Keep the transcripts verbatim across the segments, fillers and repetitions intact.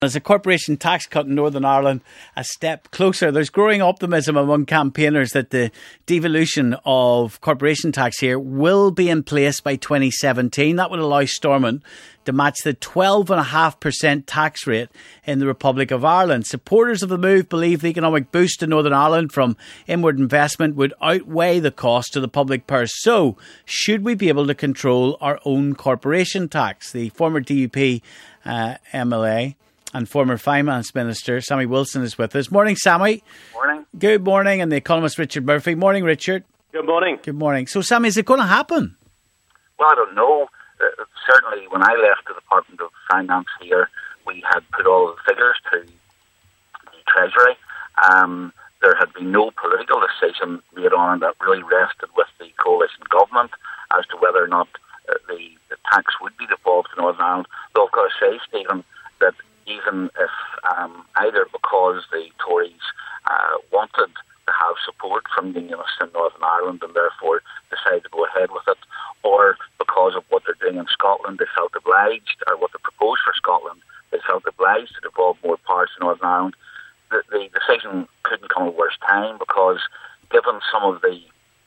As a corporation tax cut in Northern Ireland a step closer, there's growing optimism among campaigners that the devolution of corporation tax here will be in place by twenty seventeen. That would allow Stormont to match the twelve point five percent tax rate in the Republic of Ireland. Supporters of the move believe the economic boost to Northern Ireland from inward investment would outweigh the cost to the public purse. So, should we be able to control our own corporation tax? The former D U P uh, M L A and former Finance Minister Sammy Wilson is with us. Morning, Sammy. Morning. Good morning. And the economist Richard Murphy. Morning, Richard. Good morning. Good morning. So, Sammy, is it going to happen? Well, I don't know. Uh, certainly, when I left the Department of Finance here, we had put all of the figures to the Treasury. Um, there had been no political decision made on it that really rested with the coalition government as to whether or not uh, the, the tax would be devolved to Northern Ireland. Though I've got to say, Stephen, that even if um, either because the Tories uh, wanted to have support from unionists in Northern Ireland and therefore decided to go ahead with it, or because of what they're doing in Scotland, they felt obliged, or what they proposed for Scotland, they felt obliged to devolve more powers to Northern Ireland, the, the decision couldn't come at a worse time, because given some of the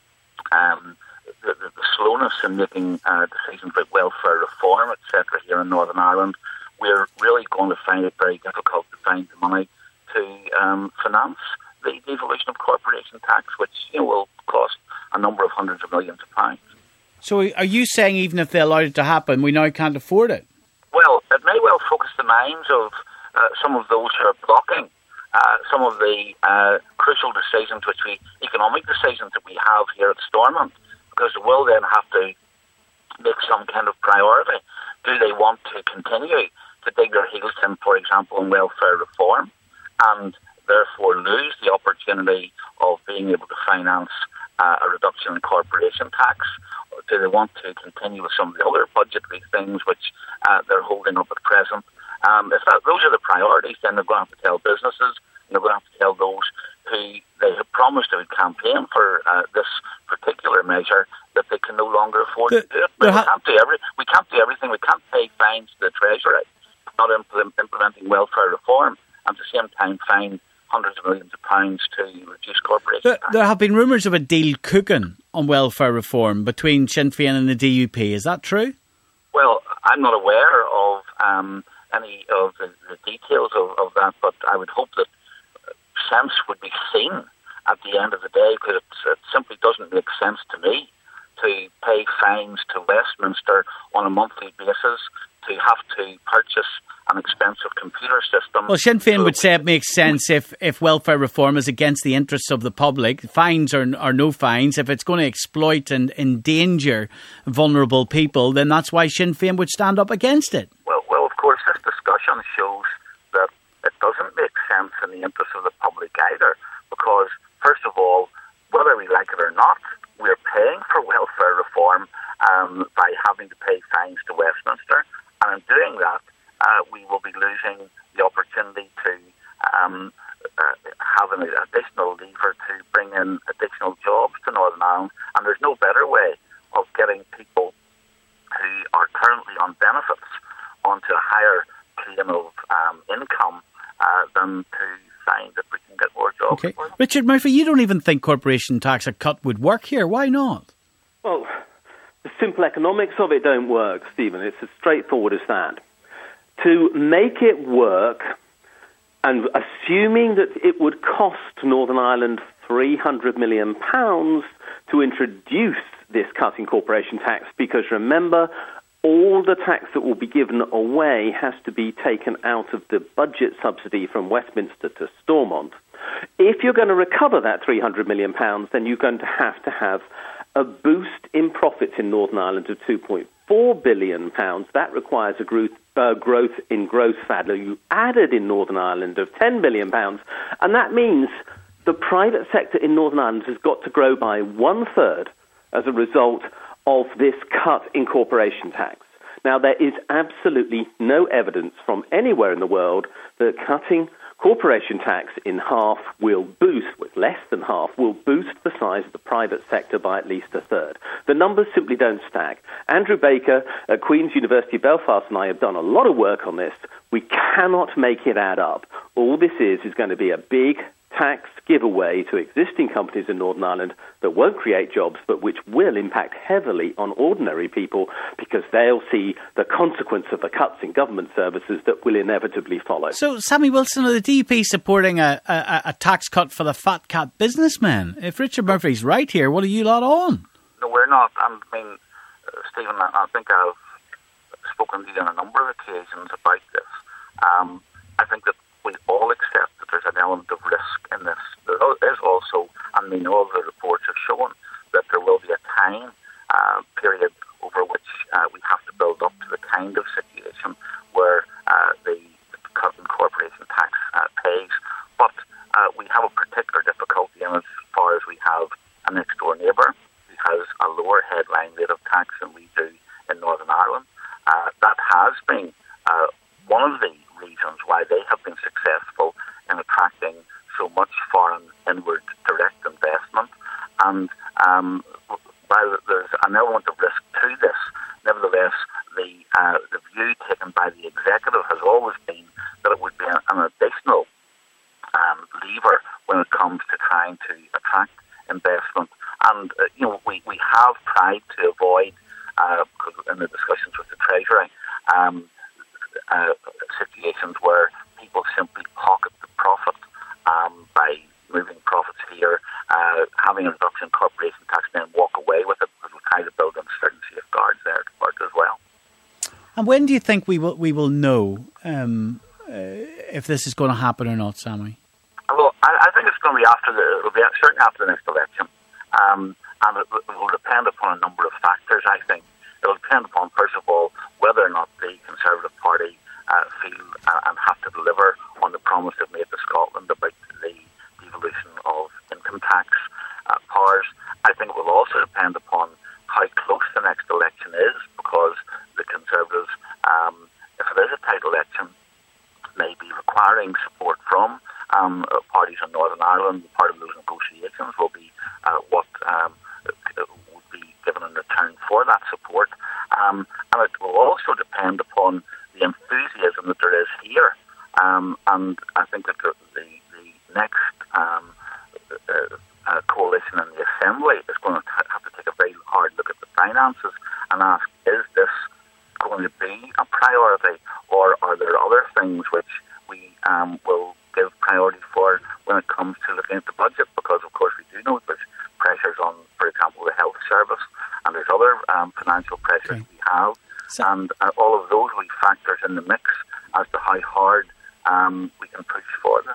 um, the, the, the slowness in making uh, decisions about welfare reform, et cetera, here in Northern Ireland, we're really going to find it very difficult to find the money to um, finance the devolution of corporation tax, which, you know, will cost a number of hundreds of millions of pounds. So are you saying even if they allowed it to happen, we now can't afford it? Well, it may well focus the minds of uh, some of those who are blocking uh, some of the uh, crucial decisions, which we, economic decisions that we have here at Stormont, because they will then have to make some kind of priority. Do they want to continue to dig their heels in, for example, in welfare reform, and therefore lose the opportunity of being able to finance uh, a reduction in corporation tax? Or do they want to continue with some of the other budgetary things which uh, they're holding up at present? Um, if that, those are the priorities, then they're going to have to tell businesses, and they're going to have to tell those who they have promised to campaign for uh, this particular measure that they can no longer afford the, to do it. But ha- we, can't do every, we can't do everything. We can't pay fines to the Treasury not implement, implementing welfare reform, and at the same time fine hundreds of millions of pounds to reduce corporation there, tax. There have been rumours of a deal cooking on welfare reform between Sinn Féin and the D U P. Is that true? Well, I'm not aware of um, any of the, the details of, of that, but I would hope that sense would be seen at the end of the day, because it, it simply doesn't make sense to me to pay fines to Westminster on a monthly basis, to have to purchase an expensive computer system. Well, Sinn Féin would say it makes sense if, if welfare reform is against the interests of the public. Fines are, are no fines. If it's going to exploit and endanger vulnerable people, then that's why Sinn Féin would stand up against it. Well, well, of course, this discussion shows that it doesn't make sense in the interests of the public either, because, first of all, whether we like it or not, we're paying for welfare reform um, by having to pay fines to Westminster, and in doing that, uh, we will be losing the opportunity to um, uh, have an additional lever to bring in additional jobs to Northern Ireland, and there's no better way of getting people who are currently on benefits onto a higher plane of um, income uh, than to find that we can get more jobs. Okay. Richard Murphy, you don't even think corporation tax, a cut would work here. Why not? Well, the simple economics of it don't work, Stephen. It's as straightforward as that. To make it work, and assuming that it would cost Northern Ireland three hundred million pounds to introduce this cut in corporation tax, because remember, all the tax that will be given away has to be taken out of the budget subsidy from Westminster to Stormont. If you're going to recover that three hundred million pounds, then you're going to have to have a boost in profits in Northern Ireland of two point four billion pounds. That requires a growth, uh, growth in gross value added in Northern Ireland of ten billion pounds. And that means the private sector in Northern Ireland has got to grow by one-third as a result of this cut in corporation tax. Now, there is absolutely no evidence from anywhere in the world that cutting corporation tax in half will boost, with less than half, will boost the size of the private sector by at least a third. The numbers simply don't stack. Andrew Baker at Queen's University Belfast and I have done a lot of work on this. We cannot make it add up. All this is is going to be a big tax giveaway to existing companies in Northern Ireland that won't create jobs, but which will impact heavily on ordinary people because they'll see the consequence of the cuts in government services that will inevitably follow. So, Sammy Wilson, are the D U P supporting a, a, a tax cut for the fat cat businessmen? If Richard Murphy's right here, what are you lot on? No, we're not. I mean, uh, Stephen, I, I think I've spoken to you on a number of occasions about this. Um, I think that we all accept that there's an element of risk in this. There is also, and we know all the reports have shown, that there will be a time uh, period over which uh, we have to build up to the kind of situation where uh, the, the cut in corporation tax uh, pays. But uh, we have a particular difficulty in as far as we have a next door neighbour who has a lower headline rate of tax than we do in Northern Ireland. Uh, that has been uh, one of the reasons why they have been successful in attracting so much foreign inward direct investment. And um, while there's an element of risk to this, nevertheless, the uh, the view taken by the executive has always been that it would be an, an additional um, lever when it comes to trying to attract investment. And uh, you know, we, we have tried to avoid, uh, in the discussions with the Treasury, um, Uh, situations where people simply pocket the profit um, by moving profits here, uh, having a reduction in corporation tax, then walk away with it, because we try to build in certain safeguards there to work as well. And when do you think we will we will know um, uh, if this is going to happen or not, Sammy? Well, I, I think it's going to be after the it'll be certainly after the next election, um, and it, it will depend upon a number of factors. I think it will depend upon, first of all, whether or not the Conservative Party uh, feel uh, and have to deliver on the promise they've made to Scotland about the devolution of income tax uh, powers. I think it will also depend upon how close the next election is, because the Conservatives, um, if it is a tight election, may be requiring support from um, uh, parties in Northern Ireland. Part of those negotiations will be uh, what um, would be given in return for that support. Um, and it will also depend upon the enthusiasm that there is here. Um, and I think that the, the, the next um, uh, uh, coalition in the Assembly is going to t- have to take a very hard look at the finances and ask, is this going to be a priority, or are there other things which we um, will give priority for when it comes to looking at the budget? Because, of course, we do know there's pressures on, for example, the health service, and there's other um, financial pressures okay. we have. So, and uh, all of those will be factors in the mix as to how hard um, we can push for this.